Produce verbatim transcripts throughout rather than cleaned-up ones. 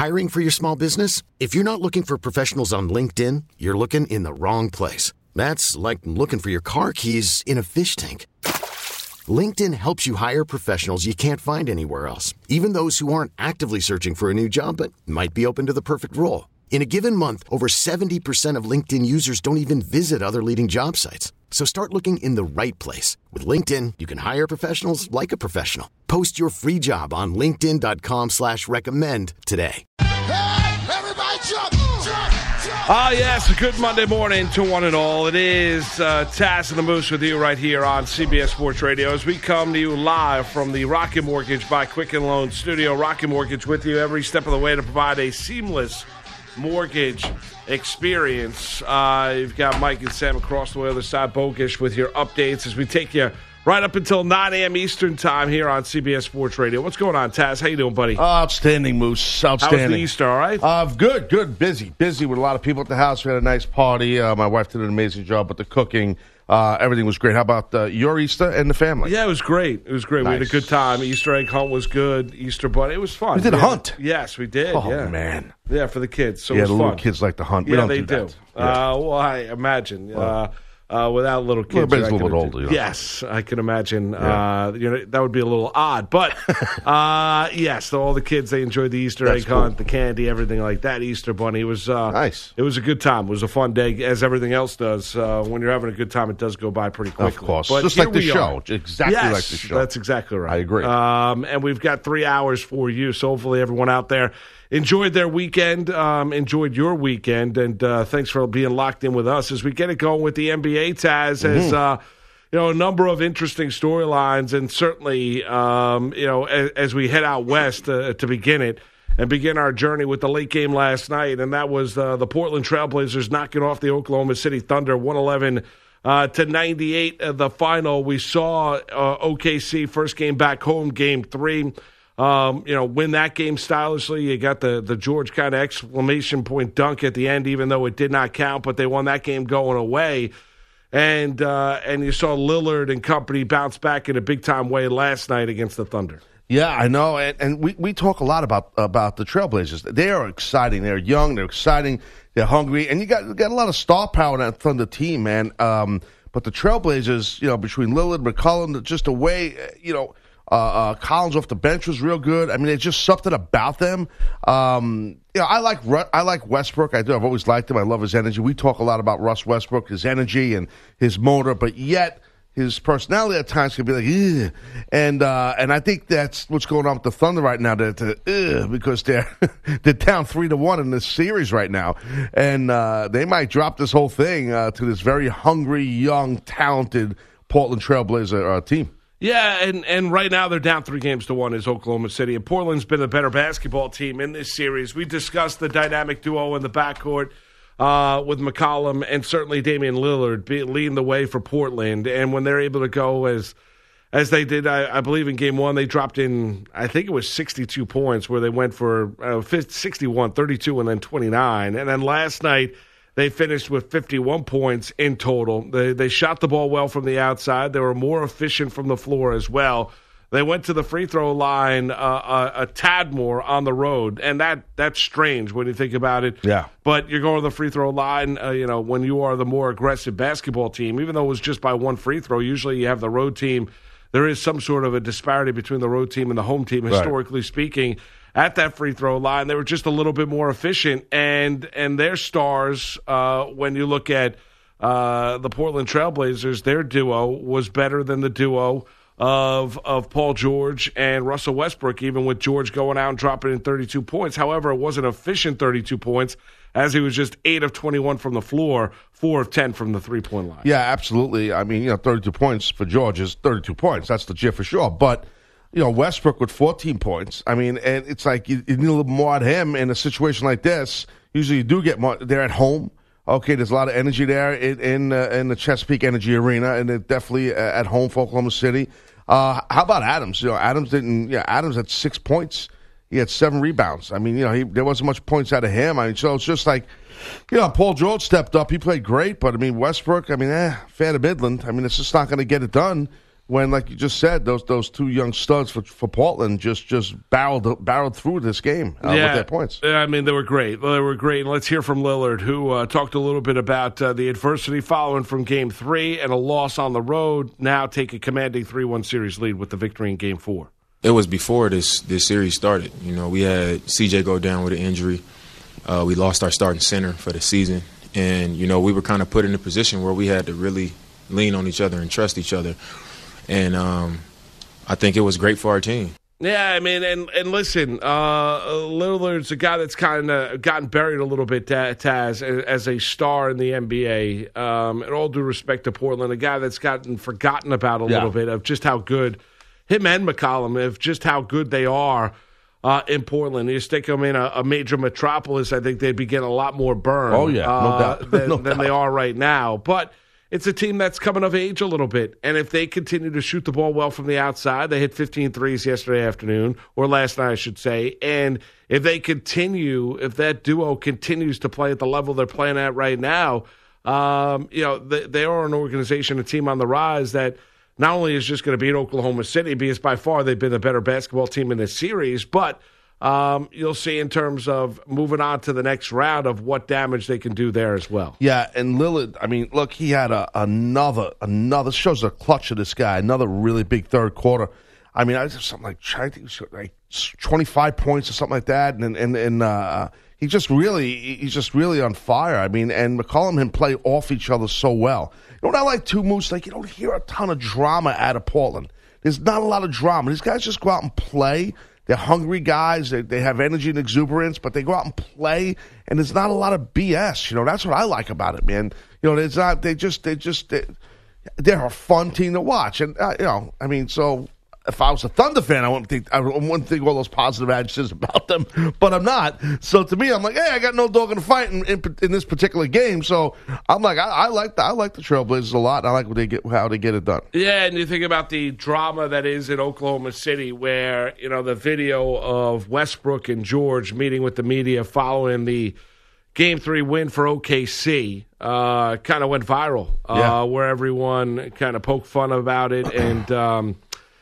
Hiring for your small business? If you're not looking for professionals on LinkedIn, you're looking in the wrong place. That's like looking for your car keys in a fish tank. LinkedIn helps you hire professionals you can't find anywhere else, even those who aren't actively searching for a new job but might be open to the perfect role. In a given month, over seventy percent of LinkedIn users don't even visit other leading job sites. So start looking in the right place. With LinkedIn, you can hire professionals like a professional. Post your free job on linkedin.com slash recommend today. Hey, everybody jump, jump, jump. Ah, yes, a good Monday morning to one and all. It is uh, Taz and the Moose with you right here on C B S Sports Radio as we come to you live from the Rocket Mortgage by Quicken Loan Studio. Rocket Mortgage with you every step of the way to provide a seamless mortgage experience. Uh, you've got Mike and Sam across the way other side, Bogish, with your updates as we take you right up until nine a.m. Eastern time here on C B S Sports Radio. What's going on, Taz? How you doing, buddy? Uh, outstanding, Moose. Outstanding. How was the Easter, all right? Uh, good, good. Busy. Busy with a lot of people at the house. We had a nice party. Uh, my wife did an amazing job with the cooking. Uh, everything was great. How about uh, your Easter and the family? Yeah, it was great. It was great. Nice. We had a good time. Easter egg hunt was good. Easter bunny. It was fun. We did a yeah. hunt. Yes, we did. Oh, yeah. man. Yeah, for the kids. So yeah, it was the fun. little kids like to hunt. We yeah, don't they do. do. That. Yeah. Uh, well, I imagine. Uh, uh, without little kids. Well, Ben's I a little can- bit older. You know. Yes, I can imagine. Yeah. Uh, you know, that would be a little odd. But, uh, yes, so all the kids, they enjoyed the Easter That's egg cool. hunt, the candy, everything like that. Easter bunny. It was uh, Nice. It was a good time. It was a fun day, as everything else does. Uh, when you're having a good time, it does go by pretty quickly. Of course. But Just here like the we show. are. Exactly yes, like the show. That's exactly right. I agree. Um, and we've got three hours for you, so hopefully everyone out there enjoyed their weekend, um, enjoyed your weekend, and uh, thanks for being locked in with us as we get it going with the N B A, Taz, as Mm-hmm. uh, you know, a number of interesting storylines, and certainly, um, you know, as, as we head out west uh, to begin it and begin our journey with the late game last night, and that was uh, the Portland Trailblazers knocking off the Oklahoma City Thunder one eleven Uh, to ninety-eight, uh, the final. We saw uh, O K C first game back home, game three. Um, you know, win that game stylishly. You got the the George kind of exclamation point dunk at the end, even though it did not count. But they won that game going away, and uh, and you saw Lillard and company bounce back in a big time way last night against the Thunder. Yeah, I know, and, and we, we talk a lot about about the Trailblazers. They are exciting. They're young. They're exciting. They're hungry, and you got you got a lot of star power in that Thunder team, man. Um, but the Trailblazers, you know, between Lillard, McCollum, just the way, you know, uh, uh, Collins off the bench was real good. I mean, there's just something about them. Um, you know, I like Ru- I like Westbrook. I do. I've always liked him. I love his energy. We talk a lot about Russ Westbrook, his energy and his motor, but yet his personality at times can be like, ugh. And uh, and I think that's what's going on with the Thunder right now. That uh, because they're they're down three to one in this series right now, and uh, they might drop this whole thing uh, to this very hungry, young, talented Portland Trailblazer uh, team. Yeah, and, and right now they're down three games to one is Oklahoma City. And Portland's been a better basketball team in this series. We discussed the dynamic duo in the backcourt uh, with McCollum and certainly Damian Lillard be, leading the way for Portland. And when they're able to go as as they did, I, I believe in game one, they dropped in, I think it was sixty-two points, where they went for uh, sixty-one, thirty-two, and then twenty-nine. And then last night, they finished with fifty-one points in total. They they shot the ball well from the outside. They were more efficient from the floor as well. They went to the free throw line uh, a, a tad more on the road, and that that's strange when you think about it. Yeah. But you're going to the free throw line, uh, you know, when you are the more aggressive basketball team, even though it was just by one free throw, usually you have the road team. There is some sort of a disparity between the road team and the home team, historically right. speaking. At that free throw line, they were just a little bit more efficient, and and their stars, uh, when you look at uh, the Portland Trailblazers, their duo was better than the duo of of Paul George and Russell Westbrook, even with George going out and dropping in thirty-two points. However, it wasn't efficient thirty-two points, as he was just eight of twenty-one from the floor, four of ten from the three-point line. Yeah, absolutely. I mean, you know, thirty-two points for George is thirty-two points. That's legit for sure, but you know, Westbrook with fourteen points. I mean, and it's like you, you need a little more at him in a situation like this. Usually you do get more. They're at home. Okay, there's a lot of energy there in in, uh, in the Chesapeake Energy Arena, and they're definitely uh, at home for Oklahoma City. Uh, how about Adams? You know, Adams didn't. Yeah, Adams had six points. He had seven rebounds. I mean, you know, he, there wasn't much points out of him. I mean, so it's just like, you know, Paul George stepped up. He played great, but I mean, Westbrook. I mean, eh, fair to Midland. I mean, it's just not going to get it done. when, like you just said, those those two young studs for, for Portland just just barreled barreled through this game uh, yeah, with their points. I mean, they were great. They were great. And let's hear from Lillard, who uh, talked a little bit about uh, the adversity following from Game three and a loss on the road, now take a commanding three one series lead with the victory in Game four. It was before this, this series started. You know, we had C J go down with an injury. Uh, we lost our starting center for the season. And, you know, we were kind of put in a position where we had to really lean on each other and trust each other. And um, I think it was great for our team. Yeah, I mean, and, and listen, uh, Lillard's a guy that's kind of gotten buried a little bit, Taz, as a star in the N B A. Um, and all due respect to Portland, a guy that's gotten forgotten about a yeah. little bit of just how good him and McCollum, of just how good they are uh, in Portland. You stick them in a, a major metropolis, I think they'd be getting a lot more burn oh, yeah. no uh, doubt. than, no than doubt. they are right now. But it's a team that's coming of age a little bit. And if they continue to shoot the ball well from the outside, they hit fifteen threes yesterday afternoon, or last night, I should say. And if they continue, if that duo continues to play at the level they're playing at right now, um, you know, they, they are an organization, a team on the rise that not only is just going to beat Oklahoma City, because by far they've been the better basketball team in this series, but Um, you'll see in terms of moving on to the next round of what damage they can do there as well. Yeah, and Lillard, I mean, look, he had a, another, another, shows the clutch of this guy, another really big third quarter. I mean, I was something like, I think it was like twenty-five points or something like that, and and and uh, he just really, he's just really on fire. I mean, and McCollum and him play off each other so well. You know what I like too, Moose? Like, you don't hear a ton of drama out of Portland. There's not a lot of drama. These guys just go out and play. They're hungry guys. They, they have energy and exuberance, but they go out and play, and there's not a lot of B S. You know, that's what I like about it, man. You know, it's not. They just, they just, they, they're a fun team to watch, and uh, you know, I mean, so. If I was a Thunder fan, I wouldn't think I wouldn't think all those positive adjectives about them, but I'm not. So to me, I'm like, hey, I got no dog in the fight in, in, in this particular game. So I'm like, I, I like the, I like the Trailblazers a lot. And I like what they get, how they get it done. Yeah, and you think about the drama that is in Oklahoma City, where you know the video of Westbrook and George meeting with the media following the Game Three win for O K C uh, kind of went viral, uh, yeah. where everyone kind of poked fun about it and. Um,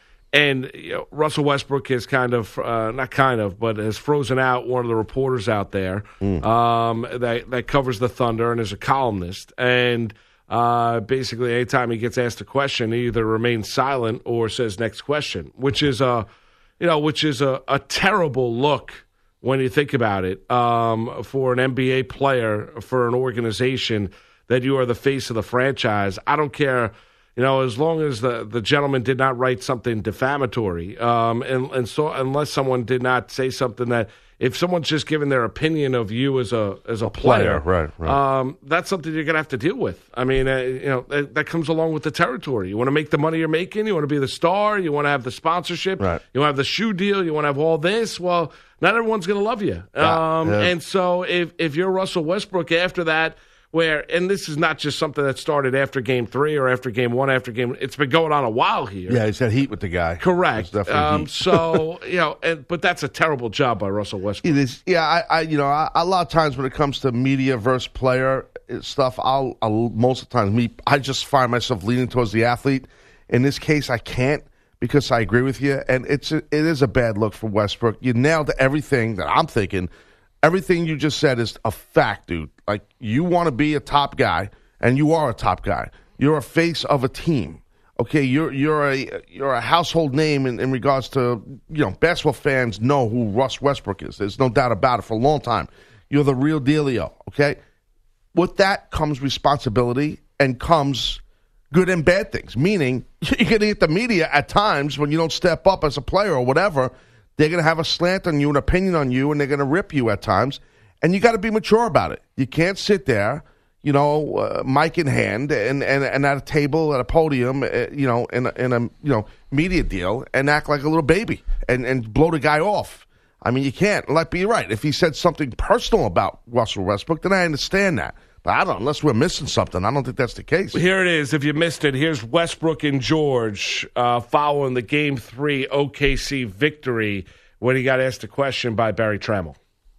And you know, Russell Westbrook has kind of, uh, not kind of, but has frozen out one of the reporters out there mm. um, that, that covers the Thunder and is a columnist. And uh, basically, anytime he gets asked a question, he either remains silent or says next question, which is a, you know, which is a, a terrible look when you think about it um, for an N B A player, for an organization that you are the face of the franchise. I don't care. You know, as long as the, the gentleman did not write something defamatory, um, and, and so unless someone did not say something that, if someone's just giving their opinion of you as a as a, a player, player, right, right. Um, that's something you're going to have to deal with. I mean, uh, you know, that, that comes along with the territory. You want to make the money you're making, you want to be the star, you want to have the sponsorship, right. you want to have the shoe deal, you want to have all this. Well, not everyone's going to love you. Yeah, um, yeah. And so if if you're Russell Westbrook after that, where, and this is not just something that started after Game Three or after Game One, after Game. It's been going on a while here. Yeah, he's had heat with the guy. Correct. Um, heat. so you know, and, but that's a terrible job by Russell Westbrook. It is. Yeah, I, I you know, I, a lot of times when it comes to media versus player stuff, I'll, I'll most of the time me, I just find myself leaning towards the athlete. In this case, I can't because I agree with you, and it's a, it is a bad look for Westbrook. You nailed everything that I'm thinking. Everything you just said is a fact, dude. Like, you want to be a top guy, and you are a top guy. You're a face of a team. Okay, you're you're a you're a household name in, in regards to, you know, basketball fans know who Russ Westbrook is. There's no doubt about it for a long time. You're the real dealio, okay? With that comes responsibility and comes good and bad things, meaning you're going to get the media at times when you don't step up as a player or whatever. They're going to have a slant on you, an opinion on you, and they're going to rip you at times. And you got to be mature about it. You can't sit there, you know, uh, mic in hand, and, and, and at a table, at a podium, uh, you know, in a, in a you know media deal, and act like a little baby and, and blow the guy off. I mean, you can't. Let be right. If he said something personal about Russell Westbrook, then I understand that. But I don't, unless we're missing something, I don't think that's the case. Here it is. If you missed it, here's Westbrook and George uh, following the Game three O K C victory when he got asked a question by Barry Trammell.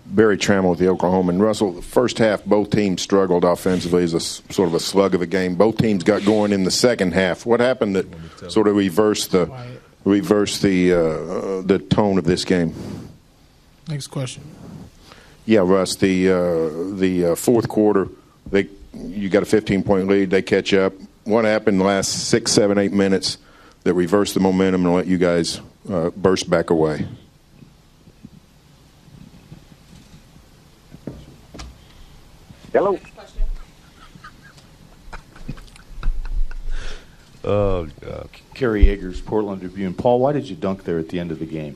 Barry Trammell with the Oklahoma. And Russell, the first half, both teams struggled offensively as a s- sort of a slug of a game. Both teams got going in the second half. What happened that sort of reversed the reversed the uh, the tone of this game? Next question. Yeah, Russ. The uh, the uh, fourth quarter, they you got a fifteen point lead. They catch up. What happened in the last six, seven, eight minutes that reversed the momentum and let you guys uh, burst back away? Hello. Oh, God. Kerry Eggers, Portland Tribune. Paul, why did you dunk there at the end of the game?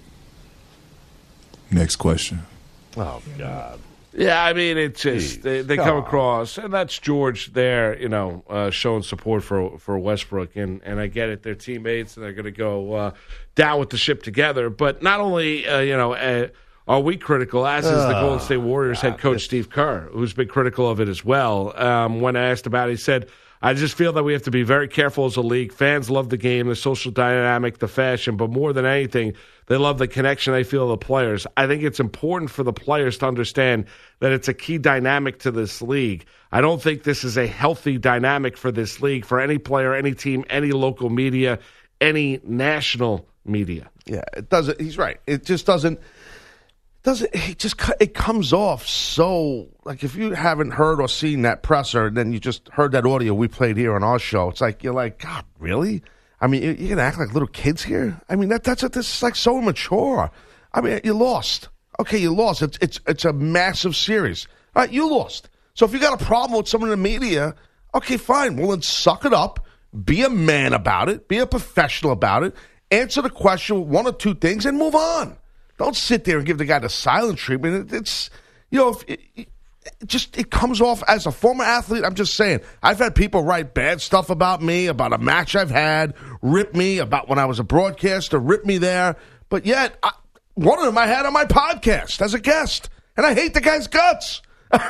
Next question. Oh, God. Yeah, I mean, it's just Jeez, they, they come come on. across, and that's George there, you know, uh, showing support for for Westbrook, and, and I get it, they're teammates, and they're going to go uh, down with the ship together. But not only, uh, you know, uh, are we critical, as is the Golden State Warriors head coach Steve Kerr, who's been critical of it as well. Um, when asked about it, he said, I just feel that we have to be very careful as a league. Fans love the game, the social dynamic, the fashion, but more than anything, they love the connection they feel to the players. I think it's important for the players to understand that it's a key dynamic to this league. I don't think this is a healthy dynamic for this league, for any player, any team, any local media, any national media. Yeah, it doesn't. He's right. It just doesn't. Doesn't it just co- it comes off so like if you haven't heard or seen that presser and then you just heard that audio we played here on our show, it's like you're like, God, really? I mean, you- you're gonna act like little kids here? I mean, that that's what this is like so immature. I mean, you lost. Okay, you lost. It's it's it's a massive series. All right, you lost. So if you got a problem with someone in the media, okay, fine. Well, then suck it up. Be a man about it. Be a professional about it. Answer the question with one or two things and move on. Don't sit there and give the guy the silent treatment. It, it's, you know, if it, it just it comes off as a former athlete. I'm just saying. I've had people write bad stuff about me, about a match I've had, rip me about when I was a broadcaster, rip me there. But yet, I, one of them I had on my podcast as a guest, and I hate the guy's guts.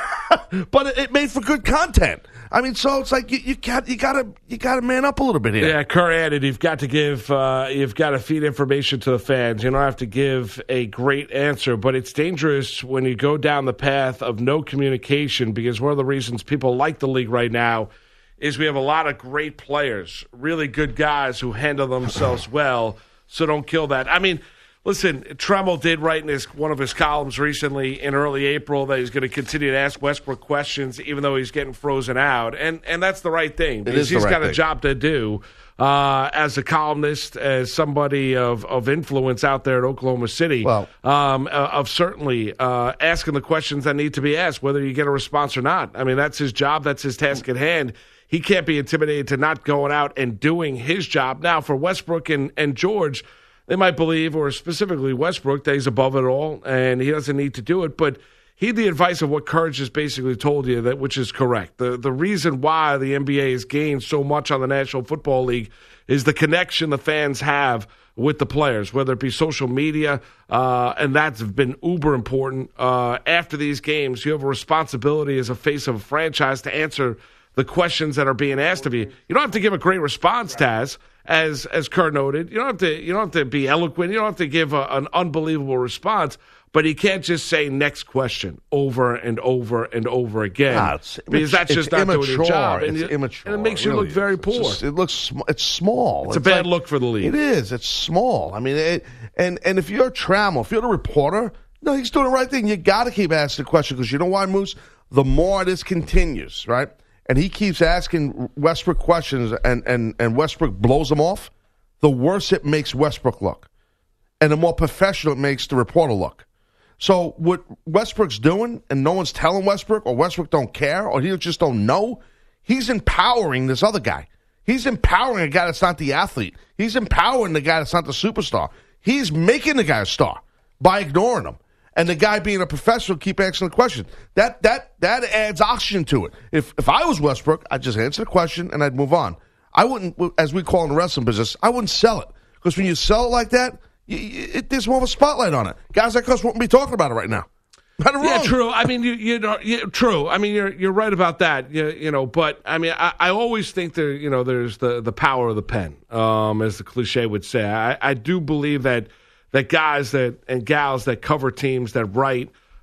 But it, it made for good content. I mean, so it's like you, you got you got to you got to man up a little bit here. Yeah, Kerr added, you've got to give, uh, you've got to feed information to the fans. You don't have to give a great answer, but it's dangerous when you go down the path of no communication, because one of the reasons people like the league right now is we have a lot of great players, really good guys who handle themselves well. So don't kill that. I mean, listen, Trammell did write in his, one of his columns recently in early April that he's going to continue to ask Westbrook questions even though he's getting frozen out. And and that's the right thing, because he's right got a thing. job to do uh, as a columnist, as somebody of, of influence out there at Oklahoma City, Well- um, uh, of certainly uh, asking the questions that need to be asked, whether you get a response or not. I mean, that's his job. That's his task at hand. He can't be intimidated to not going out and doing his job. Now, for Westbrook and, and George, they might believe, or specifically Westbrook, that he's above it all and he doesn't need to do it. But heed the advice of what Courage has basically told you, that which is correct. The the reason why the N B A has gained so much on the National Football League is the connection the fans have with the players, whether it be social media, uh, and that's been uber important. Uh, after these games, you have a responsibility as a face of a franchise to answer the questions that are being asked of you. You don't have to give a great response, Taz, as as Kerr noted. You don't have to you don't have to be eloquent. You don't have to give a, an unbelievable response. But he can't just say next question over and over and over again, Ah, it's because immat- that's just it's not immature. doing your job. And It's you- immature. and it makes It you really look very is. It's poor. just- it looks sm- it's small. It's a bad look for the league. It is. It's small. I mean, it, and and if you're Trammell, if you're the reporter, no, he's doing the right thing. You got to keep asking the question, because you know why, Moose? The more this continues, right, and he keeps asking Westbrook questions, and and and Westbrook blows them off, the worse it makes Westbrook look, and the more professional it makes the reporter look. So what Westbrook's doing, and no one's telling Westbrook, or Westbrook don't care, or he just don't know, he's empowering this other guy. He's empowering a guy that's not the athlete. He's empowering the guy that's not the superstar. He's making the guy a star by ignoring him. And the guy being a professional keep asking the question. That that that adds oxygen to it. If if I was Westbrook, I'd just answer the question and I'd move on. I wouldn't, as we call in the wrestling business, I wouldn't sell it. Because when you sell it like that, You, you, it, there's more of a spotlight on it. Guys like us wouldn't be talking about it right now. Right or Yeah, wrong? true. I mean, you, you know, you, true. I mean, you're you're right about that. You, you know, but I mean, I, I always think there, you know, there's the, the power of the pen, um, as the cliche would say. I, I do believe that that guys that and gals that cover teams that write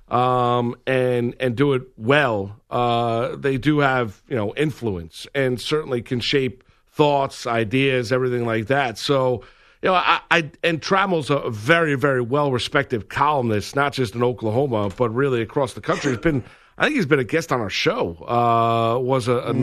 um, and and do it well, uh, they do have, you know, influence and certainly can shape thoughts, ideas, everything like that. So, you know, I, I and Tramel's a very, very well-respected columnist, not just in Oklahoma, but really across the country. He's been, I think he's been a guest on our show. Uh, was a, a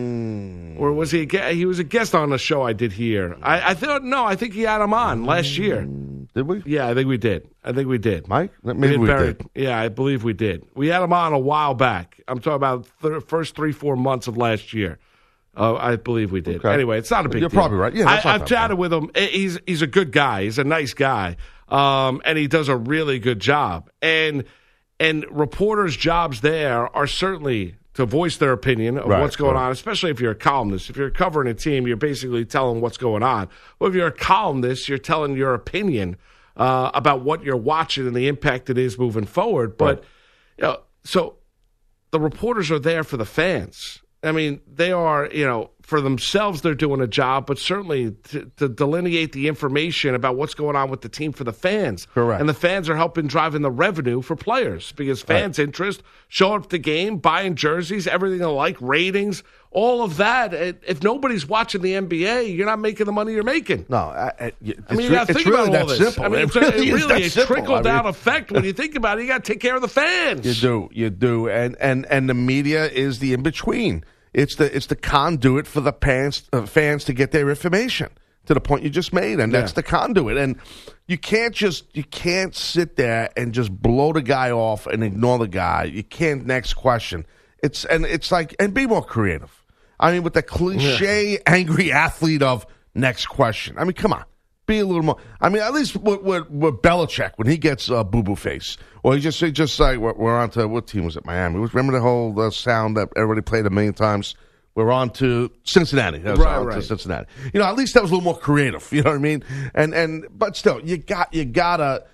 mm. I, or was he? A, gue- he was a guest on a show I did here. I, I thought no, I think he had him on last year. Did we? Yeah, I think we did. I think we did. Mike? Maybe we, we buried, did. Yeah, I believe we did. We had him on a while back. I'm talking about the first three, four months of last year. Uh, I believe we did. Okay. Anyway, it's not a big You're deal. probably right. Yeah, that's I, not I've that chatted bad. with him. He's he's a good guy. He's a nice guy, um, and he does a really good job. And and reporters' jobs there are certainly to voice their opinion of Right, what's going right. on, especially if you're a columnist. If you're covering a team, you're basically telling what's going on. Well, if you're a columnist, you're telling your opinion uh, about what you're watching and the impact it is moving forward. But, Right. you know, so the reporters are there for the fans. I mean, they are, you know, for themselves, they're doing a job, but certainly to, to delineate the information about what's going on with the team for the fans. Correct. And the fans are helping driving the revenue for players because fans' right. interest, showing up at the game, buying jerseys, everything alike, ratings, all of that. If nobody's watching the N B A, you're not making the money you're making. No, I, I, it's, I mean, you got to think really about all that this. simple. I mean, it it's really, a, it is really that a simple. trickle-down I mean, effect when you think about it. You got to take care of the fans. You do, you do, and and and the media is the in between. It's the it's the conduit for the fans uh, fans to get their information to the point you just made, and that's Yeah. the conduit. And you can't just you can't sit there and just blow the guy off and ignore the guy. You can't. Next question. It's and it's like and be more creative. I mean, with the cliche angry athlete of next question. I mean, come on. Be a little more. I mean, at least with, with, with Belichick when he gets uh, boo boo face, or he just he just like we're, we're on to what team was it? Miami. Remember the whole uh, sound that everybody played a million times. We're on to Cincinnati. That was Right, on right. to Cincinnati. You know, at least that was a little more creative. You know what I mean? And and but still, you got you gotta.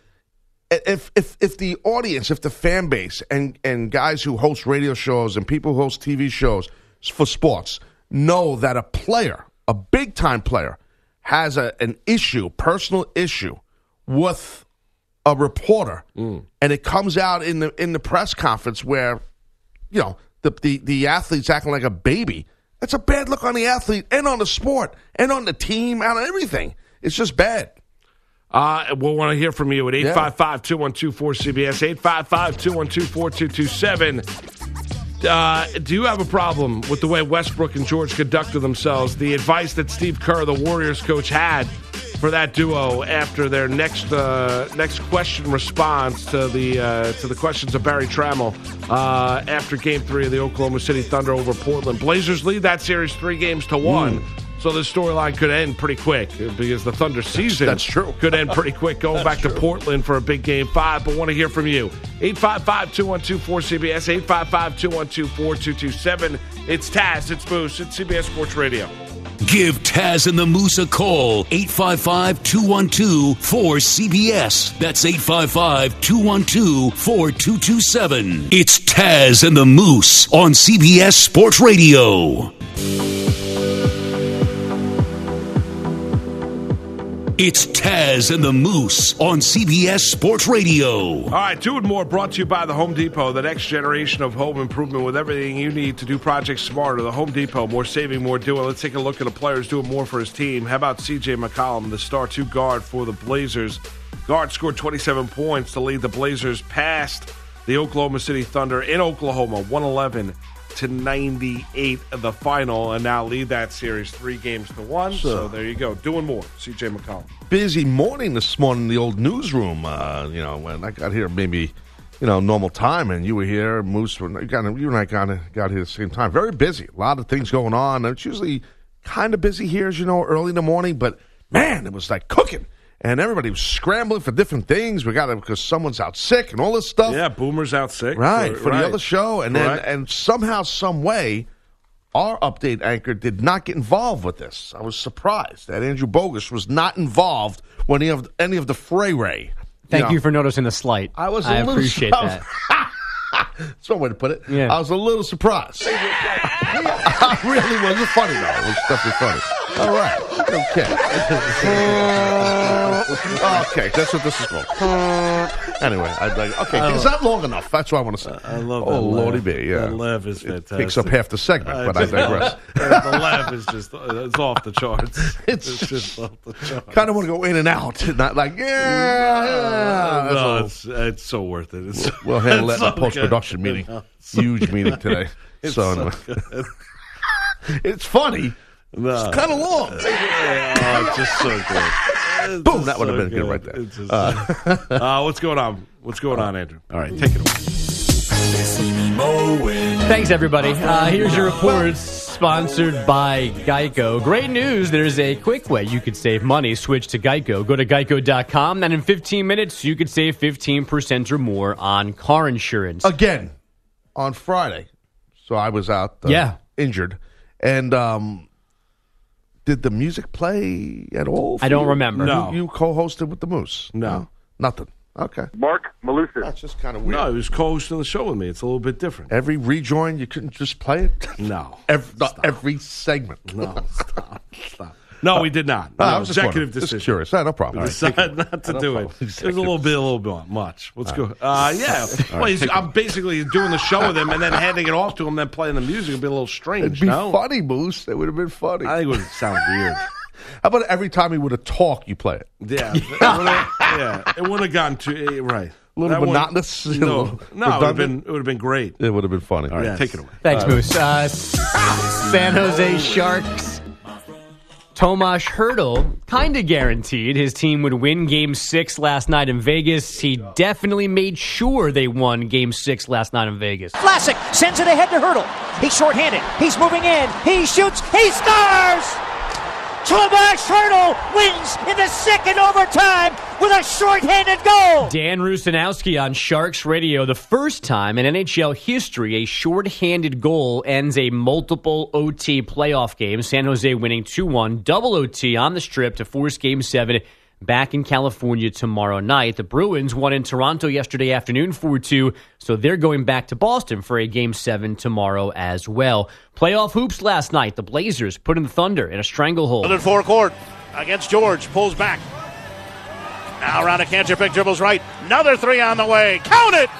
If if if the audience, if the fan base, and and guys who host radio shows and people who host T V shows for sports know that a player, a big time player, has a, an issue, personal issue, with a reporter, Mm. and it comes out in the in the press conference where, you know, the, the the athlete's acting like a baby. That's a bad look on the athlete and on the sport and on the team and on everything. It's just bad. Uh, we'll want to hear from you at eight five five, two one two, four C B S, eight five five, two one two, four two two seven. Uh, do you have a problem with the way Westbrook and George conducted themselves? The advice that Steve Kerr, the Warriors coach, had for that duo after their next uh, next question response to the uh, to the questions of Barry Trammell uh, after Game Three of the Oklahoma City Thunder over Portland. Blazers lead that series three games to one. Mm. So the storyline could end pretty quick because the Thunder season That's true. could end pretty quick going back true. to Portland for a big game five. But want to hear from you. eight five five, two one two, four C B S, eight five five, two one two, four two two seven. It's Taz, it's Moose, it's C B S Sports Radio. Give Taz and the Moose a call. eight five five, two one two, four C B S. That's eight five five, two one two, four two two seven. It's Taz and the Moose on C B S Sports Radio. It's Taz and the Moose on C B S Sports Radio. All right, two and more brought to you by the Home Depot, the next generation of home improvement with everything you need to do projects smarter. The Home Depot, more saving, more doing. Let's take a look at a player who's doing more for his team. How about C J McCollum, the star two guard for the Blazers? Guard scored twenty-seven points to lead the Blazers past the Oklahoma City Thunder in Oklahoma, one eleven to ninety-eight of the final, and now lead that series three games to one. So, so there you go, doing more. C J McCollum. Busy morning this morning in the old newsroom. Uh, you know, when I got here, maybe you know normal time, and you were here. Moose, were, you and I got got here at the same time. Very busy. A lot of things going on. It's usually kind of busy here, as you know, early in the morning. But man, it was like cooking. And everybody was scrambling for different things. We got it because someone's out sick and all this stuff. Yeah, Boomer's out sick. Right, for, for right. the other show. And then, and somehow, some way, our update anchor did not get involved with this. I was surprised that Andrew Bogus was not involved when any of, any of the fray-ray. Thank you, know. you for noticing the slight. I was a I little appreciate surprised. that. That's one way to put it. Yeah. I was a little surprised. I really was. It was funny, though. It was definitely funny. All right. Okay. Okay, that's what this is called. Anyway, I'd like, okay, it's not long enough. That's what I want to say. I love oh, that Lordy laugh. B, yeah. That laugh is fantastic. It takes up half the segment, I but I just- digress. the laugh is just it's off the charts. It's, It's just off the charts. kind of want to go in and out, not like, yeah. yeah. That's no, all. it's, it's so worth it. It's so, We'll handle that it's in a so post-production good. meeting. No, it's so Huge good. meeting today. It's so, so anyway. good. It's funny. No. It's kind of long. Oh, it's just so good. It's Boom, just that would have so been good right there. It's just- uh, what's going on? What's going on, Andrew? All right, take it away. Thanks, everybody. Uh, here's your report, sponsored by Geico. Great news. There's a quick way you could save money. Switch to Geico. Go to geico dot com, and in fifteen minutes, you could save fifteen percent or more on car insurance. Again, on Friday. So I was out uh, Yeah. injured. And um, did the music play at all? for I don't you? remember. No. You, you co-hosted with the Moose? No. Nothing. Okay. Mark Malusis. That's just kind of weird. No, he was co-hosting the show with me. It's a little bit different. Every rejoin, you couldn't just play it? No. Every, not every segment. No, stop, stop. No, we did not. Ah, No, I was just executive wondering. Just decision. curious. Ah, no problem. We decided not to No do problem. it. It was a little bit, a little bit much. Let's go. Uh, yeah. Well, he's, I'm basically doing the show with him and then handing it off to him, then playing the music. It'd be a little strange. It'd be no? funny, Moose. It would have been funny. I think it would sound weird. How about every time he would have talked, you play it? Yeah, it would've- yeah. It wouldn't have gone too eh, right. A little That wouldn't- monotonous? A No, little no, it would have redundant? been. It would have been great. It would have been funny. All right, Yes. take it away. Thanks, Moose. Uh, San Jose Sharks. Tomas Hertl kind of guaranteed his team would win Game six last night in Vegas. He definitely made sure they won Game six last night in Vegas. Vlasic sends it ahead to Hertl. He's shorthanded. He's moving in. He shoots. He scores! Tomas Hertl wins in the second overtime with a shorthanded goal. Dan Rusanowski on Sharks Radio. The first time in N H L history a shorthanded goal ends a multiple O T playoff game. San Jose winning two one, double O T on the Strip to force Game seven back in California tomorrow night. The Bruins won in Toronto yesterday afternoon four two, so they're going back to Boston for a Game seven tomorrow as well. Playoff hoops last night. The Blazers put in the Thunder in a stranglehold. Under forecourt against George. Pulls back. Now around to Kanterpick, dribbles right. Another three on the way. Count it!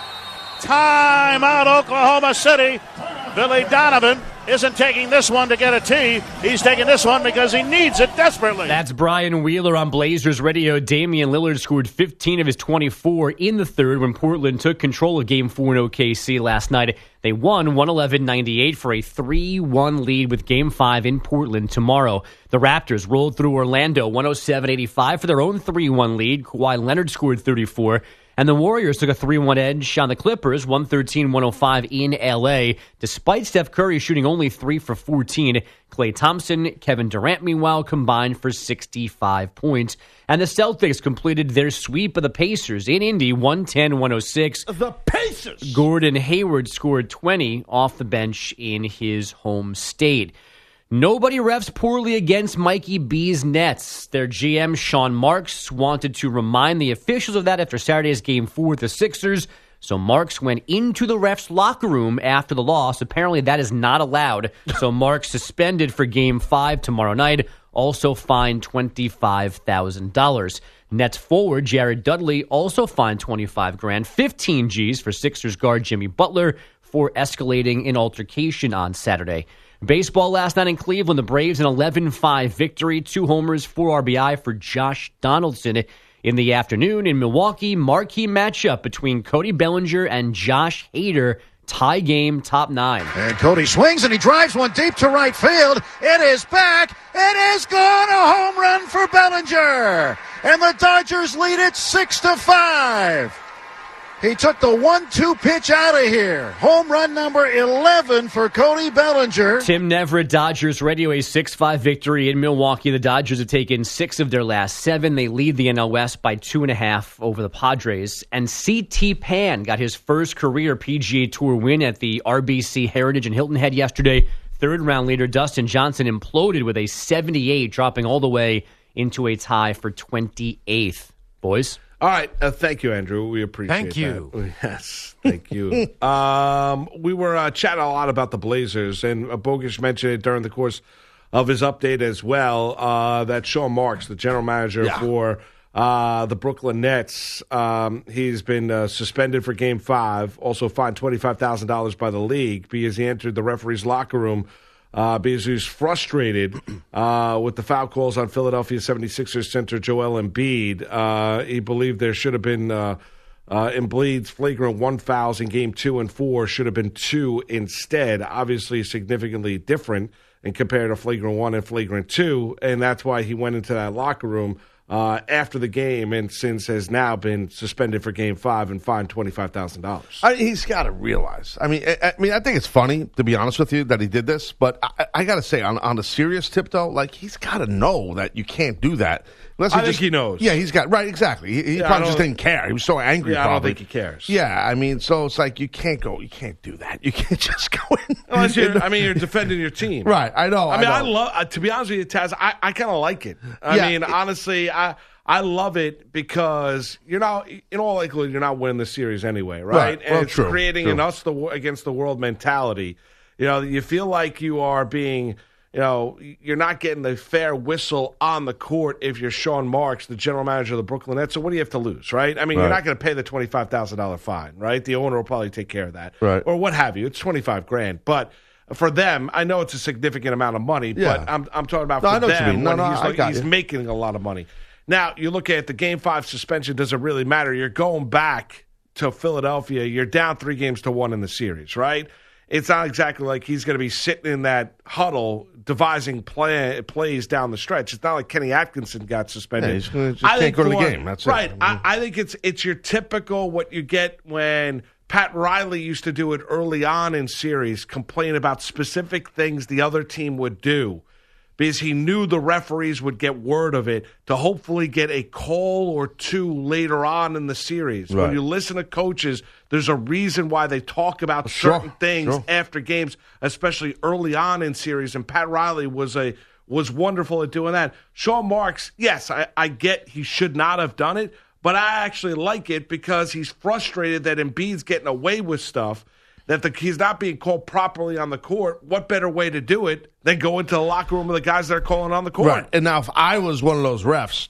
Timeout, Oklahoma City. Billy Donovan isn't taking this one to get a tee. He's taking this one because he needs it desperately. That's Brian Wheeler on Blazers Radio. Damian Lillard scored fifteen of his twenty-four in the third when Portland took control of Game four in O K C last night. They won one eleven ninety-eight for a three one lead with Game five in Portland tomorrow. The Raptors rolled through Orlando one oh seven eighty-five for their own three one lead. Kawhi Leonard scored thirty-four. And the Warriors took a three one edge on the Clippers, one thirteen one oh five in L A. Despite Steph Curry shooting only three for fourteen, Klay Thompson, Kevin Durant, meanwhile, combined for sixty-five points. And the Celtics completed their sweep of the Pacers in Indy, one ten one oh six. The Pacers! Gordon Hayward scored twenty off the bench in his home state. Nobody refs poorly against Mikey B's Nets. Their G M, Sean Marks, wanted to remind the officials of that after Saturday's Game four with the Sixers. So Marks went into the refs' locker room after the loss. Apparently that is not allowed. So Marks suspended for Game five tomorrow night, also fined twenty-five thousand dollars. Nets forward Jared Dudley also fined twenty-five grand, fifteen G's for Sixers guard Jimmy Butler for escalating an altercation on Saturday. Baseball last night in Cleveland, the Braves an eleven five victory, two homers, four R B I for Josh Donaldson. In the afternoon in Milwaukee, marquee matchup between Cody Bellinger and Josh Hader, tie game, top nine. And Cody swings and he drives one deep to right field. It is back. It is gone. A home run for Bellinger. And the Dodgers lead it six to five. He took the one two pitch out of here. Home run number eleven for Cody Bellinger. Tim Neverett, Dodgers Radio, a six five victory in Milwaukee. The Dodgers have taken six of their last seven. They lead the N L West by two and a half over the Padres. And C T Pan got his first career P G A Tour win at the R B C Heritage in Hilton Head yesterday. Third round leader Dustin Johnson imploded with a seventy-eight, dropping all the way into a tie for twenty-eighth. Boys? All right. Uh, thank you, Andrew. We appreciate Thank that. you. Yes, thank you. um, we were uh, chatting a lot about the Blazers, and uh, Bogish mentioned it during the course of his update as well, uh, that Sean Marks, the general manager Yeah. for uh, the Brooklyn Nets, um, he's been uh, suspended for Game five, also fined twenty-five thousand dollars by the league because he entered the referee's locker room Uh, because he was frustrated uh, with the foul calls on Philadelphia seventy-sixers center Joel Embiid. Uh, he believed there should have been uh, uh, Embiid's flagrant one fouls in game two and four should have been two instead. Obviously significantly different and compared to flagrant one and flagrant two, and that's why he went into that locker room uh, after the game and since has now been suspended for game five and fined twenty-five thousand dollars. I, he's got to realize. I mean, I, I mean, I think it's funny, to be honest with you, that he did this. But I, I got to say, on on a serious tip, though, like he's got to know that you can't do that. Unless I he think just, he knows. Yeah, he's got right. Exactly. He, he Yeah, I probably just don't- didn't care. He was so angry. Yeah, I don't probably. think he cares. Yeah, I mean, so it's like you can't go. You can't do that. You can't just go in. Unless you're, I mean, you're defending your team. Right, I know. I mean, I, know. love. Uh, to be honest with you, Taz, I, I kind of like it. I Yeah, mean, it- honestly, I I love it because you're not, in all likelihood, you're not winning the series anyway, right? Right. And Well, it's true, creating true. an us the wo- against the world mentality. You know, you feel like you are being. You know, you're not getting the fair whistle on the court if you're Sean Marks, the general manager of the Brooklyn Nets. So what do you have to lose, right? I mean, you're Right. not going to pay the twenty-five thousand dollars fine, right? The owner will probably take care of that, Right. or what have you. It's twenty-five grand, but for them, I know it's a significant amount of money, Yeah. but I'm I'm talking about No, for I know what you them mean. No, when no, he's, I like, got he's you. making a lot of money. Now you look at the Game Five suspension. Does it really matter? You're going back to Philadelphia. You're down three games to one in the series, right? It's not exactly like he's going to be sitting in that huddle devising play, plays down the stretch. It's not like Kenny Atkinson got suspended. Yeah, he's gonna- just I can't think go to the for- game. That's it. right. I, I think it's it's your typical what you get when Pat Riley used to do it early on in series, complain about specific things the other team would do because he knew the referees would get word of it to hopefully get a call or two later on in the series. Right. When you listen to coaches, there's a reason why they talk about Sure, certain things sure. after games, especially early on in series. And Pat Riley was a was wonderful at doing that. Sean Marks, yes, I, I get he should not have done it, but I actually like it because he's frustrated that Embiid's getting away with stuff, that the, he's not being called properly on the court. What better way to do it than go into the locker room with the guys that are calling on the court? Right. And now, if I was one of those refs,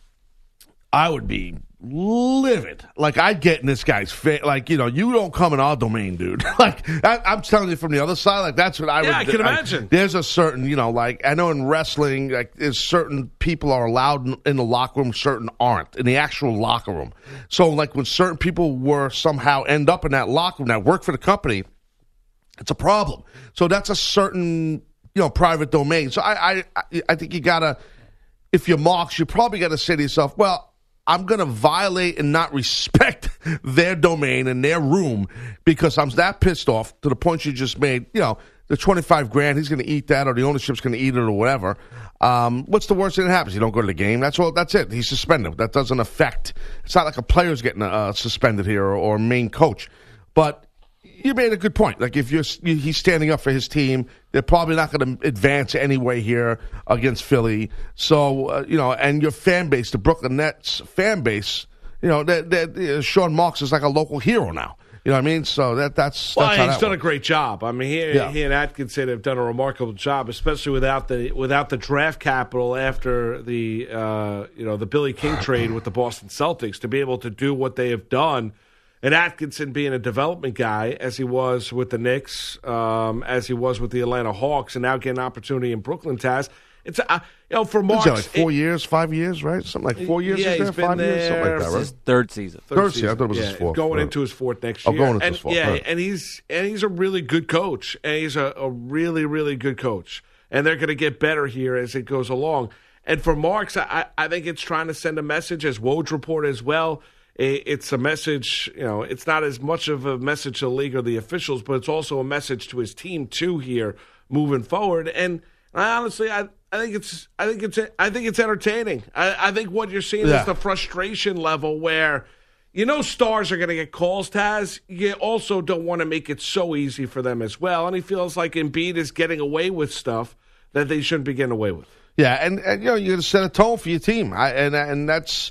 I would be livid. Like, I'd get in this guy's face. Like, you know, you don't come in our domain, dude. Like, I, I'm telling you from the other side, like, that's what I Yeah, would I can imagine. There's a certain, you know, like, I know in wrestling, like, there's certain people are allowed in, in the locker room, certain aren't, in the actual locker room. So, like, when certain people were somehow end up in that locker room that work for the company, it's a problem. So that's a certain, you know, private domain. So I, I, I think you gotta, if you're Marks, you probably gotta say to yourself, well, I'm gonna violate and not respect their domain and their room because I'm that pissed off to the point you just made. You know, the twenty-five grand, he's gonna eat that, or the ownership's gonna eat it, or whatever. Um, what's the worst thing that happens? You don't go to the game. That's all. That's it. He's suspended. That doesn't affect. It's not like a player's getting uh, suspended here or, or main coach, but. You made a good point. Like, if you're he's standing up for his team, they're probably not going to advance anyway here against Philly. So, uh, you know, and your fan base, the Brooklyn Nets fan base, you know, that that Sean Marks is like a local hero now. You know what I mean? So that that's, Well, that's how he's that done works. a great job. I mean, he, Yeah. he and Atkinson have done a remarkable job, especially without the without the draft capital after the uh, you know the Billy King trade with the Boston Celtics to be able to do what they have done. And Atkinson being a development guy, as he was with the Knicks, um, as he was with the Atlanta Hawks, and now getting an opportunity in Brooklyn, Taz. It's uh, you know for What's Marks, that, like four it- years, five years, right? Something like four years. Yeah, is he's there? been Five years, something there like that, since right? Third season. Third season. I thought it was yeah, his fourth. going Right. into his fourth next Oh, year. going into and, his fourth, Yeah, right. and he's and he's a really good coach, and he's a, a really really good coach, and they're going to get better here as it goes along. And for Marks, I, I think it's trying to send a message, as Woj reported as well. It's a message, you know, it's not as much of a message to the league or the officials, but it's also a message to his team too here moving forward. And I honestly, I, I think it's, I think it's, I think it's entertaining. I, I think what you're seeing Yeah. is the frustration level where, you know, stars are going to get calls, Taz. You also don't want to make it so easy for them as well. And he feels like Embiid is getting away with stuff that they shouldn't be getting away with. Yeah, and, and you know, you're going to set a tone for your team, I, and and that's.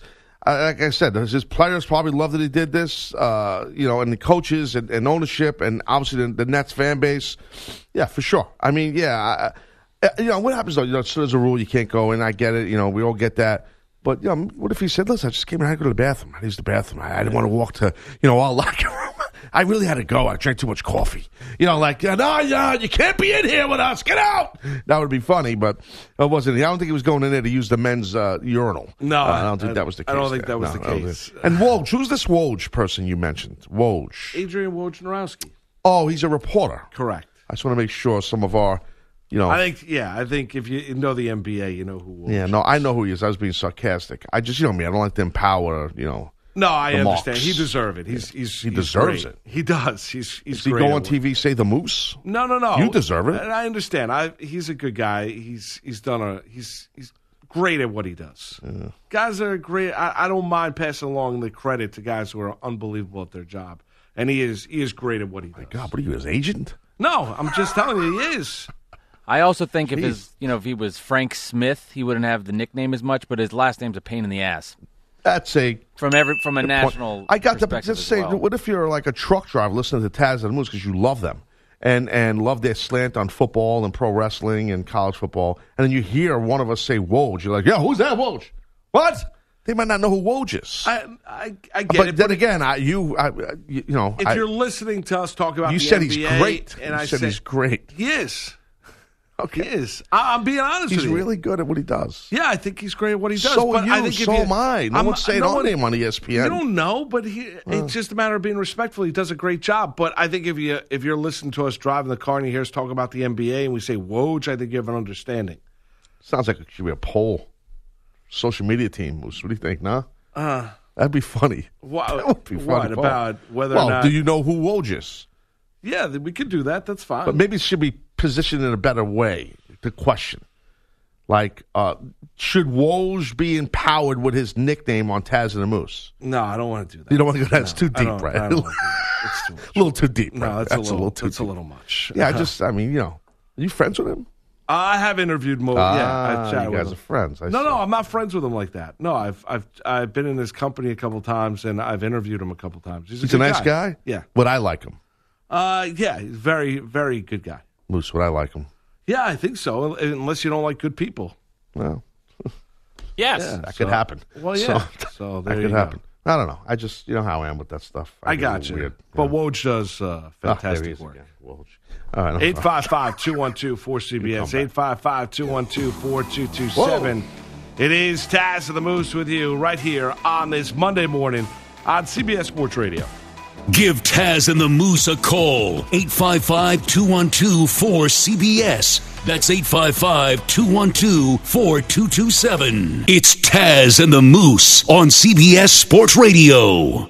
uh, like I said, his players probably love that he did this, uh, you know, and the coaches and, and ownership and obviously the, the Nets fan base. Yeah, for sure. I mean, yeah, I, you know, what happens though? You know, so there's a rule you can't go in. I get it. You know, we all get that. But, you know, what if he said, listen, I just came in, I had to go to the bathroom. I used the bathroom. I, I didn't want to walk to, you know, our locker room. I really had to go. I drank too much coffee. You know, like, no, no, you can't be in here with us. Get out. That would be funny, but it wasn't. I don't think he was going in there to use the men's uh, urinal. No. Uh, I don't think I, that was the case. I don't think there. that was no, the case. And Woj, who's this Woj person you mentioned? Woj. Adrian Wojnarowski. Oh, he's a reporter. Correct. I just want to make sure some of our, you know. I think, yeah, I think if you know the N B A, you know who Woj Yeah, no, I know who he is. I was being sarcastic. I just, you know me, I don't like to empower, you know. No, I the understand. marks. He deserves it. He's, he's He he's deserves great. it. He does. He's he's Does he great go at on what- T V, say the Moose? No, no, no. You deserve it. And I understand. I he's a good guy. He's he's done a he's he's great at what he does. Yeah. Guys are great. I, I don't mind passing along the credit to guys who are unbelievable at their job, and he is he is great at what he does. My God, what are you, his agent? No, I'm just telling you, he is. I also think if Jeez. his, you know, if he was Frank Smith, he wouldn't have the nickname as much. But his last name's a pain in the ass. That's a from every from a good national. point. I got to perspective just as say, well. what if you're like a truck driver listening to Taz and the Moose because you love them and and love their slant on football and pro wrestling and college football, and then you hear one of us say Woj, you're like, yeah, who's that Woj? What? They might not know who Woj is. I I, I get but it. then but again, I, you I, you know, if I, you're listening to us talk about you the said N B A, he's great. and you I said say he's great. he is. Okay. He is. I, I'm being honest He's with you. really good at what he does. Yeah, I think he's great at what he does. So but are you. I think So if you, am I. No I'm- one's saying no our one- name on E S P N. You don't know, but he, it's just a matter of being respectful. He does a great job. But I think if you if you're listening to us driving the car and you hear us talk about the N B A and we say Woj, I think you have an understanding. Sounds like it should be a poll. Social media team. Moose. What do you think? Nah. Uh, That'd be funny. What, That would be what funny. about whether well, or not? do you know who Woj is? Yeah, then we could do that. That's fine. But maybe it should be positioned in a better way. The question, like, uh, should Woj be empowered with his nickname on Taz and the Moose? No, I don't want to do that. You don't want to go. That's No, too I deep, don't- right? I don't want to do that. It's too much. A little too deep. No, right? that's, That's a little. too That's a deep. little much. Yeah, I just. I mean, you know, are you friends with him? I have interviewed Mo. Ah, yeah, I chatted you with guys him. are friends. I no, see. no, I'm not friends with him like that. No, I've I've I've been in his company a couple times and I've interviewed him a couple times. He's a, He's a good nice guy. Yeah. Would I like him? Uh, yeah, he's very very good guy. Moose, would I like him? Yeah, I think so. Unless you don't like good people. Well, Yes. Yeah, that so- could happen. Well, yeah. So, So there that you could go. happen. I don't know. I just, you know how I am with that stuff. I get a got little you. weird. But Woj does uh, Ah, there he fantastic is work. again. Woj. All right, no eight problem. five five, two one two, four C B S. Come back. eight five five, two one two, four two two seven. It is Taz of the Moose with you right here on this Monday morning on C B S Sports Radio. Give Taz and the Moose a call. eight five five, two one two, four C B S. That's eight five five, two one two, four two two seven. It's Taz and the Moose on C B S Sports Radio.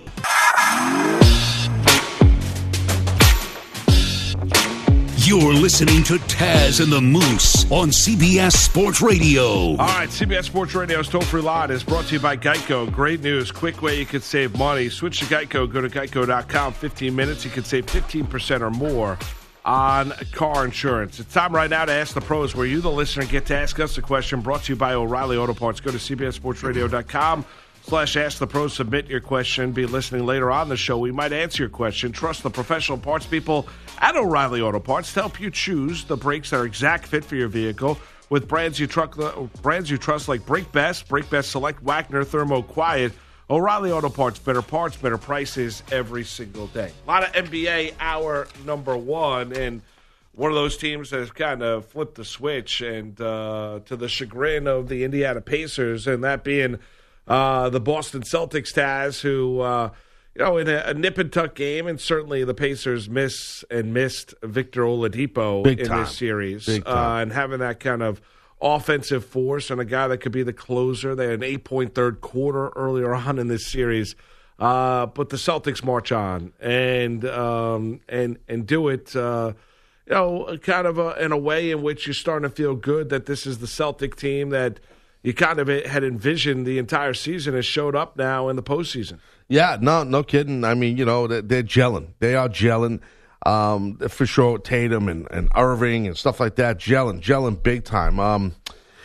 You're listening to Taz and the Moose on C B S Sports Radio. All right, C B S Sports Radio's toll-free line is brought to you by Geico. Great news, quick way you could save money. Switch to Geico, go to geico dot com. fifteen minutes, you could save fifteen percent or more on car insurance. It's time right now to Ask the Pros, where you, the listener, get to ask us a question. Brought to you by O'Reilly Auto Parts. Go to c b s sports radio dot com slash ask the pros. Submit your question. Be listening later on the show. We might answer your question. Trust the professional parts people at O'Reilly Auto Parts to help you choose the brakes that are exact fit for your vehicle with brands you, truck, brands you trust like Brake Best, Brake Best Select, Wagner, Thermo Quiet. O'Reilly Auto Parts, better parts, better prices every single day. A lot of N B A hour number one, and one of those teams that has kind of flipped the switch and uh, to the chagrin of the Indiana Pacers, and that being uh, the Boston Celtics, Taz, who, uh, you know, in a, a nip and tuck game, and certainly the Pacers miss and missed Victor Oladipo Big in time. this series. Big time. Uh, and having that kind of offensive force and a guy that could be the closer. They had an eight-point third quarter earlier on in this series. Uh, but the Celtics march on and um, and and do it, uh, you know, kind of a, in a way in which you're starting to feel good that this is the Celtic team that you kind of had envisioned the entire season has showed up now in the postseason. Yeah, no, no kidding. I mean, you know, they're, they're gelling. They are gelling. Um, for sure, Tatum and, and Irving and stuff like that, gelling, gelling big time. Um,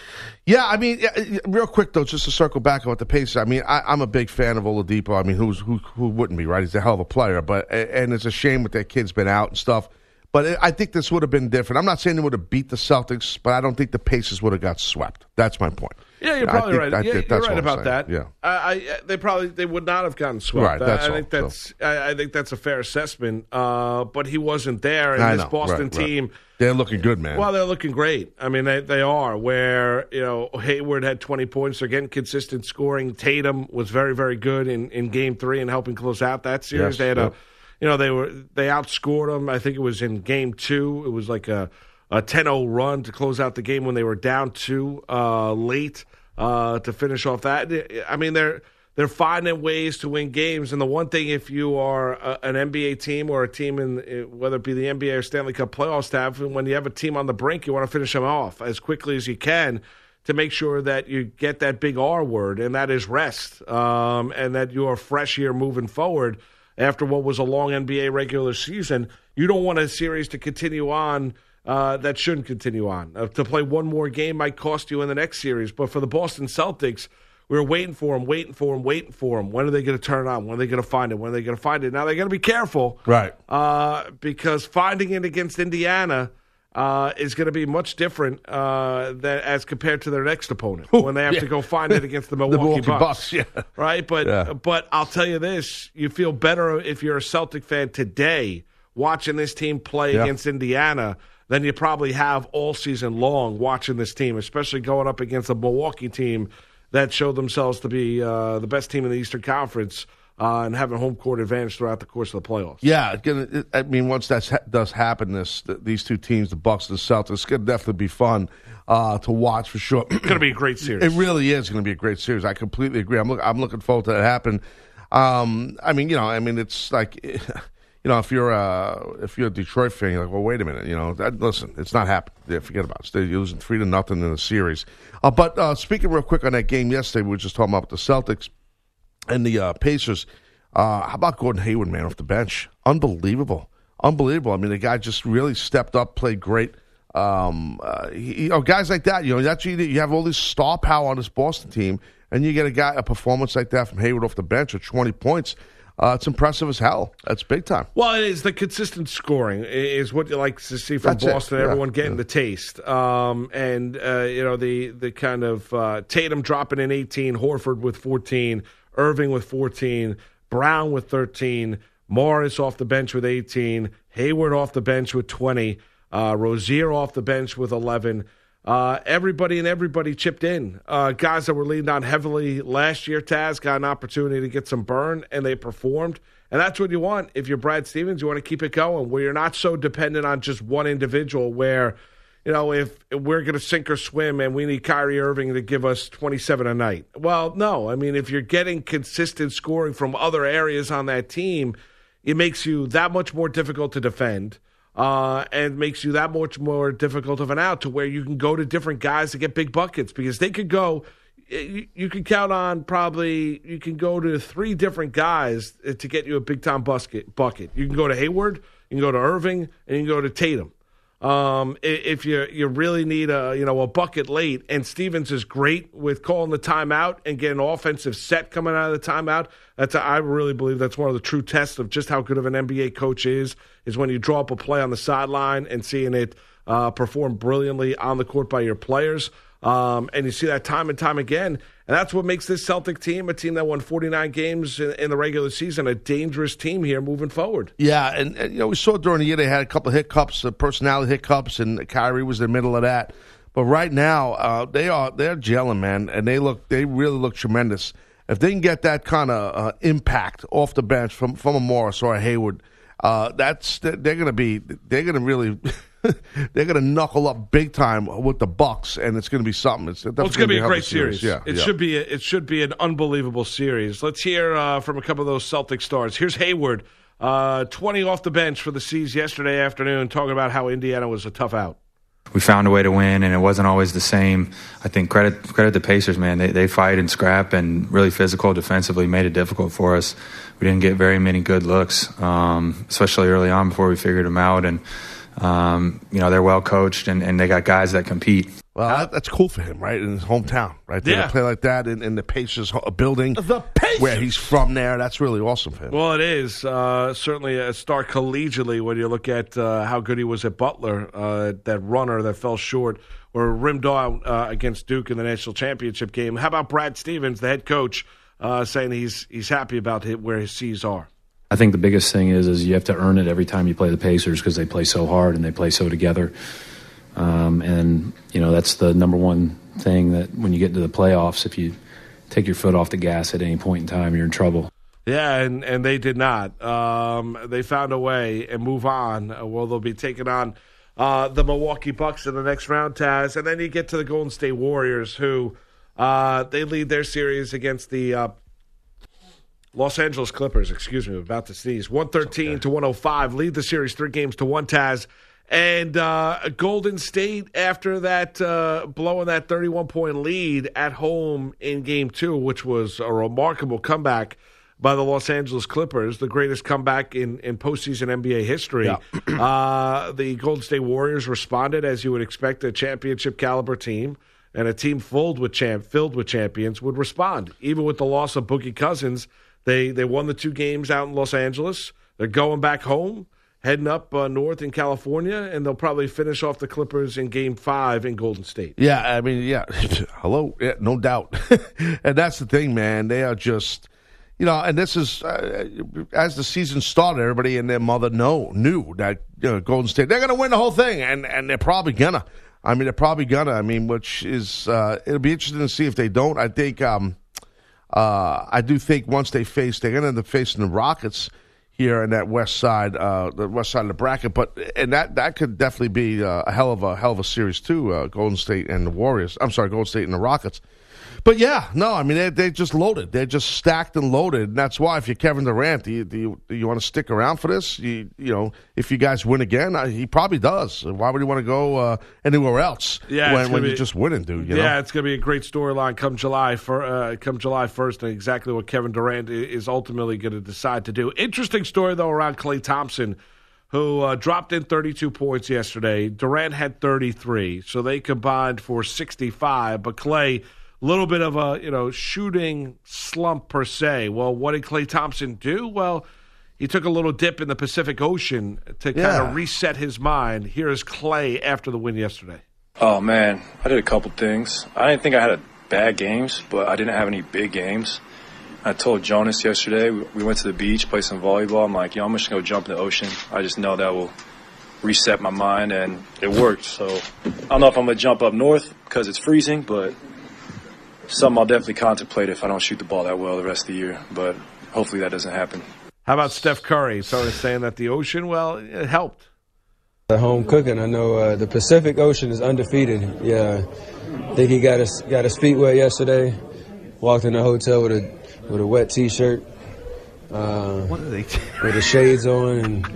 Yeah, I mean, real quick though, just to circle back on the Pacers. I mean, I, I'm a big fan of Oladipo. I mean, who's who? Who wouldn't be, right? He's a hell of a player. But and it's a shame that that kid's been out and stuff. But I think this would have been different. I'm not saying they would have beat the Celtics, but I don't think the Pacers would have got swept. That's my point. Yeah, you're probably think, right. I yeah, think you're that's right what I'm about saying. that. Yeah, I, I, they probably they would not have gotten swept. Right, that's I, I all, think that's so. I, I think that's a fair assessment. Uh, but he wasn't there, and I this know. Boston Right, right. team. They're looking good, man. Well, they're looking great. I mean, they they are. Where you know Hayward had twenty points. They're getting consistent scoring. Tatum was very very good in, in Game Three and helping close out that series. Yes, they had yep. a, you know, they were they outscored them. I think it was in Game Two. It was like a a ten oh run to close out the game when they were down two uh, late uh, to finish off that. I mean, they're. They're finding ways to win games, and the one thing, if you are a, an N B A team or a team in, whether it be the N B A or Stanley Cup playoff staff, when you have a team on the brink, you want to finish them off as quickly as you can to make sure that you get that big R word, and that is rest, um, and that you are fresh here moving forward after what was a long N B A regular season. You don't want a series to continue on uh, that shouldn't continue on. Uh, to play one more game might cost you in the next series, but for the Boston Celtics, we were waiting for them, waiting for them, waiting for them. When are they going to turn it on? When are they going to find it? When are they going to find it? Now, they got to be careful. Right. Uh, because finding it against Indiana uh, is going to be much different uh, than, as compared to their next opponent when they have yeah. to go find it against the Milwaukee, the Milwaukee Bucks. Bucks. Yeah. Right? But, yeah. but I'll tell you this. You feel better if you're a Celtic fan today watching this team play yeah. against Indiana than you probably have all season long watching this team, especially going up against a Milwaukee team that showed themselves to be uh, the best team in the Eastern Conference uh, and having home court advantage throughout the course of the playoffs. Yeah, gonna, I mean, once that does happen, this these two teams, the Bucks and the Celtics, it's going to definitely be fun uh, to watch for sure. It's going to be a great series. It really is going to be a great series. I completely agree. I'm, look, I'm looking forward to that happening. Um, I mean, you know, I mean, it's like, you know, if you're a if you're a Detroit fan, you're like, well, wait a minute, you know, that, listen, it's not happening. Yeah, forget about it. They're losing three to nothing in the series. Uh, but uh, speaking real quick on that game yesterday, we were just talking about the Celtics and the uh, Pacers. Uh, how about Gordon Hayward, man, off the bench? Unbelievable, unbelievable. I mean, the guy just really stepped up, played great. Um, uh, he, you know, guys like that, you know, that's you, you have all this star power on this Boston team, and you get a guy a performance like that from Hayward off the bench with twenty points. Uh, it's impressive as hell. That's big time. Well, it is the consistent scoring is what you like to see from That's Boston. it. Yeah. Everyone getting Yeah. the taste, um, and uh, you know the the kind of uh, Tatum dropping in eighteen, Horford with fourteen, Irving with fourteen, Brown with thirteen, Morris off the bench with eighteen, Hayward off the bench with twenty, uh, Rozier off the bench with eleven. Uh, everybody and everybody chipped in. Uh, guys that were leaned on heavily last year, Taz, got an opportunity to get some burn, and they performed. And that's what you want. If you're Brad Stevens, you want to keep it going, where you're not so dependent on just one individual, where, you know, if we're going to sink or swim and we need Kyrie Irving to give us twenty-seven a night. Well, no. I mean, if you're getting consistent scoring from other areas on that team, it makes you that much more difficult to defend. Uh, and makes you that much more difficult of an out to where you can go to different guys to get big buckets, because they could go, you, you can count on probably, you can go to three different guys to get you a big-time bucket. bucket. You can go to Hayward, you can go to Irving, and you can go to Tatum. Um, if you you really need a you know a bucket late, and Stevens is great with calling the timeout and getting an offensive set coming out of the timeout. That's a, I really believe that's one of the true tests of just how good of an N B A coach is. Is when you draw up a play on the sideline and seeing it uh, perform brilliantly on the court by your players. Um, and you see that time and time again. And that's what makes this Celtic team, a team that won forty-nine games in, in the regular season, a dangerous team here moving forward. Yeah, and, and you know we saw during the year they had a couple of hiccups, uh, personality hiccups, and Kyrie was in the middle of that. But right now, uh, they are they're gelling, man, and they look they really look tremendous. If they can get that kind of uh, impact off the bench from, from a Morris or a Hayward, uh, that's they're going to be they're going to really. They're going to knuckle up big time with the Bucks, and it's going to be something. It's, well, it's going to be a great series. series. Yeah, it yeah. should be. A, it should be an unbelievable series. Let's hear uh, from a couple of those Celtic stars. Here's Hayward, uh, twenty off the bench for the C's yesterday afternoon, talking about how Indiana was a tough out. We found a way to win, and it wasn't always the same. I think credit credit the Pacers, man. They they fight and scrap and really physical defensively, made it difficult for us. We didn't get very many good looks, um, especially early on before we figured them out. And Um, you know, they're well coached, and, and they got guys that compete. Well, that, that's cool for him, right? In his hometown, right? Yeah. To play like that in, in the Pacers ho- building. The Pacers! Where he's from there. That's really awesome for him. Well, it is. Uh, certainly a start collegiately when you look at uh, how good he was at Butler, uh, that runner that fell short or rimmed out uh, against Duke in the national championship game. How about Brad Stevens, the head coach, uh, saying he's he's happy about it, where his C's are? I think the biggest thing is is you have to earn it every time you play the Pacers because they play so hard and they play so together. Um, and, you know, that's the number one thing that when you get into the playoffs, if you take your foot off the gas at any point in time, you're in trouble. Yeah, and, and they did not. Um, they found a way and move on. Uh, well, they'll be taking on uh, the Milwaukee Bucks in the next round, Taz. And then you get to the Golden State Warriors, who uh, they lead their series against the uh, Los Angeles Clippers. Excuse me, I'm about to sneeze. one thirteen okay. to one oh five. Lead the series three games to one, Taz. And uh, Golden State, after that, uh, blowing that thirty-one point lead at home in Game two, which was a remarkable comeback by the Los Angeles Clippers, the greatest comeback in, in postseason N B A history. Yeah. uh, the Golden State Warriors responded, as you would expect a championship-caliber team, and a team filled with champ filled with champions would respond. Even with the loss of Boogie Cousins, they, they won the two games out in Los Angeles. They're going back home, heading up uh, north in California, and they'll probably finish off the Clippers in Game five in Golden State. Yeah, I mean, yeah, hello, yeah, no doubt. And that's the thing, man. They are just, you know, and this is, uh, as the season started, everybody and their mother know knew that you know, Golden State, they're going to win the whole thing, and, and they're probably going to. I mean, they're probably going to. I mean, which is, uh, it'll be interesting to see if they don't. I think, um, uh, I do think once they face, they're going to end up facing the Rockets here in that west side, uh, the west side of the bracket, but and that that could definitely be uh, a hell of a hell of a series too. Uh, Golden State and the Warriors. I'm sorry, Golden State and the Rockets. But yeah, no, I mean they they just loaded. They're just stacked and loaded, and that's why if you're Kevin Durant, do you do you, do you want to stick around for this? You you know, if you guys win again, uh, he probably does. Why would he want to go uh, anywhere else? Yeah, when, when be, you're just winning, dude. You yeah, know? It's going to be a great storyline come July for uh, come July first, and exactly what Kevin Durant is ultimately going to decide to do. Interesting story though around Klay Thompson, who uh, dropped in thirty-two points yesterday. Durant had thirty-three, so they combined for sixty-five. But Klay, a little bit of a you know shooting slump per se. Well, what did Klay Thompson do? Well, he took a little dip in the Pacific Ocean to Yeah. kind of reset his mind. Here is Klay after the win yesterday. Oh, man, I did a couple things. I didn't think I had a bad games, but I didn't have any big games. I told Jonas yesterday, we we went to the beach, played some volleyball. I'm like, yo, I'm just going to go jump in the ocean. I just know that will reset my mind, and it worked. So I don't know if I'm going to jump up north because it's freezing, but something I'll definitely contemplate if I don't shoot the ball that well the rest of the year. But hopefully that doesn't happen. How about Steph Curry? Started saying that the ocean, well, it helped. At home cooking, I know uh, the Pacific Ocean is undefeated. Yeah, I think he got his got his feet wet yesterday. Walked in the hotel with a with a wet T-shirt. Uh, what are they? With the shades on and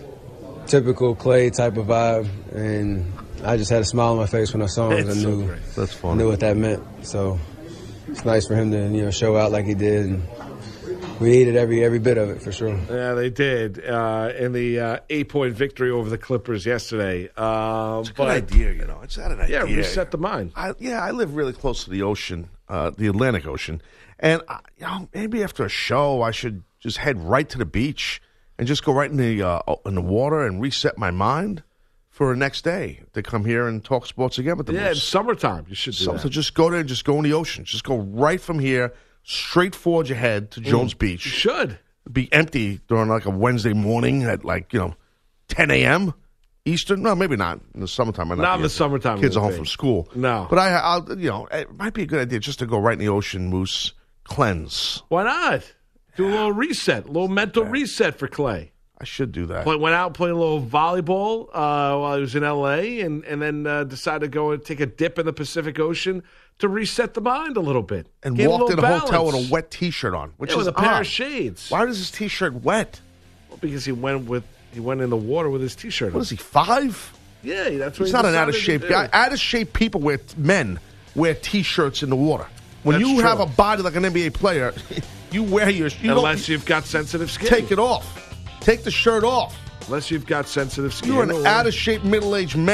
typical Klay type of vibe, and I just had a smile on my face when I saw him. It's I so knew great. That's I funny. knew what that meant. So it's nice for him to you know show out like he did. And we needed every every bit of it for sure. Yeah, they did uh, in the uh, eight-point victory over the Clippers yesterday. Uh, It's a good but, idea, you know. It's not an idea. Yeah, reset the mind. I, yeah, I live really close to the ocean, uh, the Atlantic Ocean, and I, you know, maybe after a show, I should just head right to the beach and just go right in the uh, in the water and reset my mind for the next day to come here and talk sports again with the Yeah, Moose. it's summertime. You should do So, that. so just go there and just go in the ocean. Just go right from here, straight forward your head to Jones Mm, Beach. you should. Be empty during like a Wednesday morning at like, you know, ten a.m. Eastern. No, maybe not. In the summertime. might Not in be the empty. summertime, Kids it are would home be. from school. No. But I, I'll, you know, it might be a good idea just to go right in the ocean, Moose, cleanse. Why not? Do a little reset, a little mental reset for Klay. I should do that. Play, went out, played a little volleyball uh, while he was in L A, and, and then uh, decided to go and take a dip in the Pacific Ocean to reset the mind a little bit. And Gain a walked in little a hotel with balance. a wet T-shirt on, which Yeah, is with a pair odd. of shades. Why is his T-shirt wet? Well, because he went with he went in the water with his T-shirt on. What is he, five? Yeah, that's what He's he not an decided out of to shape do. guy. Out of shape people wear men wear T-shirts in the water. When That's you true. have a body like an N B A player, you wear your you don't- Unless you've got sensitive skin. Take it off. Take the shirt off. Unless you've got sensitive skin. You're an or- out of shape middle aged man.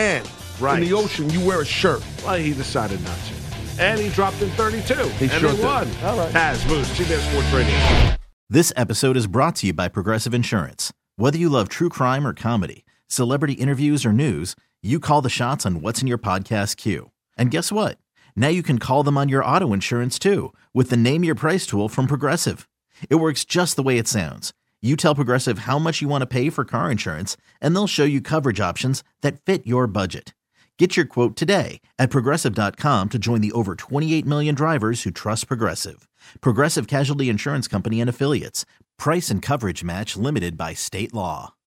Right. In the ocean, you wear a shirt. Well, he decided not to. And he dropped in thirty-two. He and sure he did. won. All right. Taz Moose, C B S Sports Radio. This episode is brought to you by Progressive Insurance. Whether you love true crime or comedy, celebrity interviews or news, you call the shots on what's in your podcast queue. And guess what? Now you can call them on your auto insurance too with the Name Your Price tool from Progressive. It works just the way it sounds. You tell Progressive how much you want to pay for car insurance, and they'll show you coverage options that fit your budget. Get your quote today at Progressive dot com to join the over twenty-eight million drivers who trust Progressive. Progressive Casualty Insurance Company and Affiliates. Price and coverage match limited by state law.